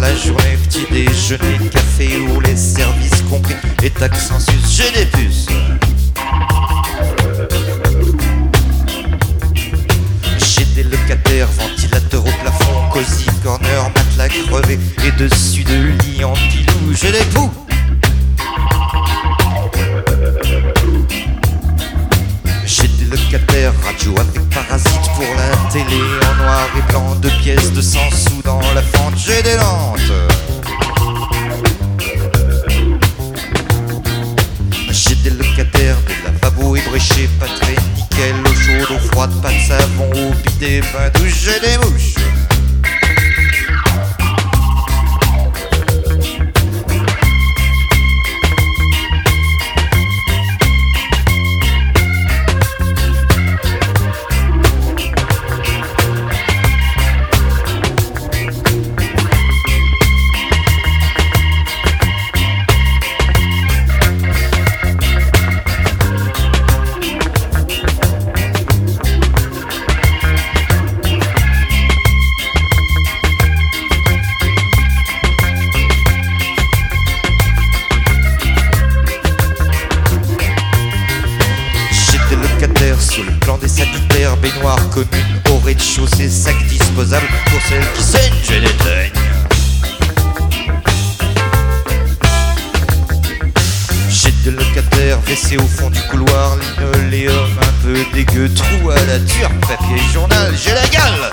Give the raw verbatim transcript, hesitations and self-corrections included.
la journée, petit déjeuner, café ou les services compris et taxes en sus, j'ai des puces. J'ai des locataires, ventilateurs au plafond, cosy corner, matelas crevé et dessus de lit en pilou, j'ai des poux. J'ai des locataires, radio avec parasites pour la télé en noir et blanc, deux pièces de cent sous dans la fente, j'ai des lentes. J'ai des locataires, des lavabos ébréchés, pas très nickel, eau chaude, eau froide, pas de savon, au bidet, bain douche, j'ai des mouches. Sur le plan des sanitaires, baignoire commune au rez-de-chaussée, sac disposable pour celles qui saignent, j'ai des teignes. J'ai des locataires, W C au fond du couloir, linoléum un peu dégueu, trou à la turque, papier journal, j'ai la gale.